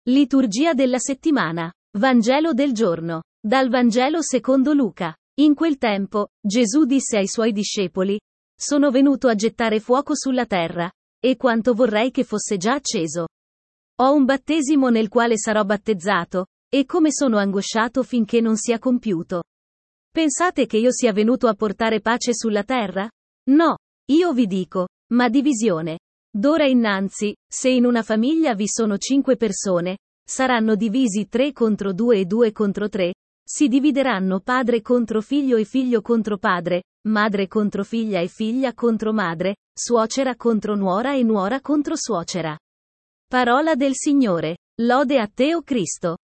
Liturgia della settimana. Vangelo del giorno. Dal Vangelo secondo Luca. In quel tempo, Gesù disse ai suoi discepoli: Sono venuto a gettare fuoco sulla terra, e quanto vorrei che fosse già acceso. Ho un battesimo nel quale sarò battezzato, e come sono angosciato finché non sia compiuto. Pensate che io sia venuto a portare pace sulla terra? No, io vi dico, ma divisione. D'ora innanzi, se in una famiglia vi sono 5 persone, saranno divisi 3 contro 2 e 2 contro 3, si divideranno padre contro figlio e figlio contro padre, madre contro figlia e figlia contro madre, suocera contro nuora e nuora contro suocera. Parola del Signore. Lode a te, o Cristo.